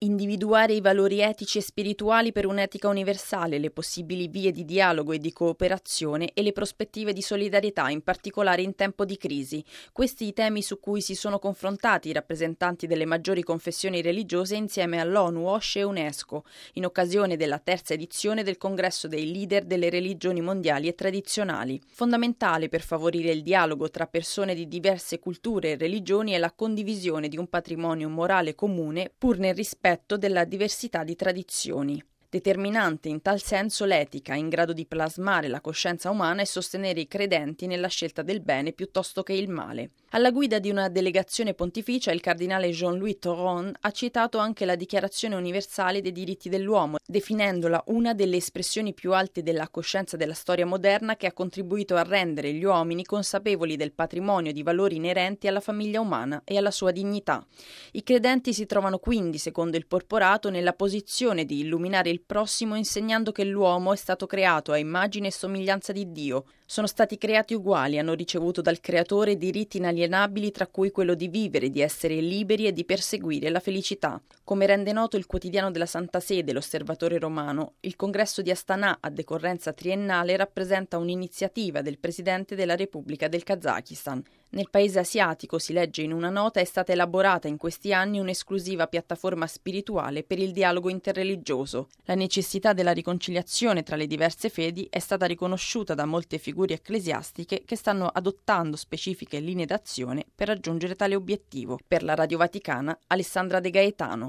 Individuare i valori etici e spirituali per un'etica universale, le possibili vie di dialogo e di cooperazione e le prospettive di solidarietà, in particolare in tempo di crisi. Questi i temi su cui si sono confrontati i rappresentanti delle maggiori confessioni religiose insieme all'ONU, OSCE e UNESCO, in occasione della terza edizione del Congresso dei leader delle religioni mondiali e tradizionali. Fondamentale per favorire il dialogo tra persone di diverse culture e religioni è la condivisione di un patrimonio morale comune, pur nel rispetto della diversità di tradizioni. Determinante in tal senso l'etica, in grado di plasmare la coscienza umana e sostenere i credenti nella scelta del bene piuttosto che il male. Alla guida di una delegazione pontificia, il cardinale Jean-Louis Thoron ha citato anche la Dichiarazione universale dei diritti dell'uomo, definendola una delle espressioni più alte della coscienza della storia moderna che ha contribuito a rendere gli uomini consapevoli del patrimonio di valori inerenti alla famiglia umana e alla sua dignità. I credenti si trovano quindi, secondo il porporato, nella posizione di illuminare il prossimo insegnando che l'uomo è stato creato a immagine e somiglianza di Dio. Sono stati creati uguali, hanno ricevuto dal Creatore diritti inalienabili tra cui quello di vivere, di essere liberi e di perseguire la felicità. Come rende noto il quotidiano della Santa Sede, l'Osservatore Romano, il congresso di Astana a decorrenza triennale rappresenta un'iniziativa del Presidente della Repubblica del Kazakistan. Nel paese asiatico, si legge in una nota, è stata elaborata in questi anni un'esclusiva piattaforma spirituale per il dialogo interreligioso. La necessità della riconciliazione tra le diverse fedi è stata riconosciuta da molte figure ecclesiastiche che stanno adottando specifiche linee d'azione per raggiungere tale obiettivo. Per la Radio Vaticana, Alessandra De Gaetano.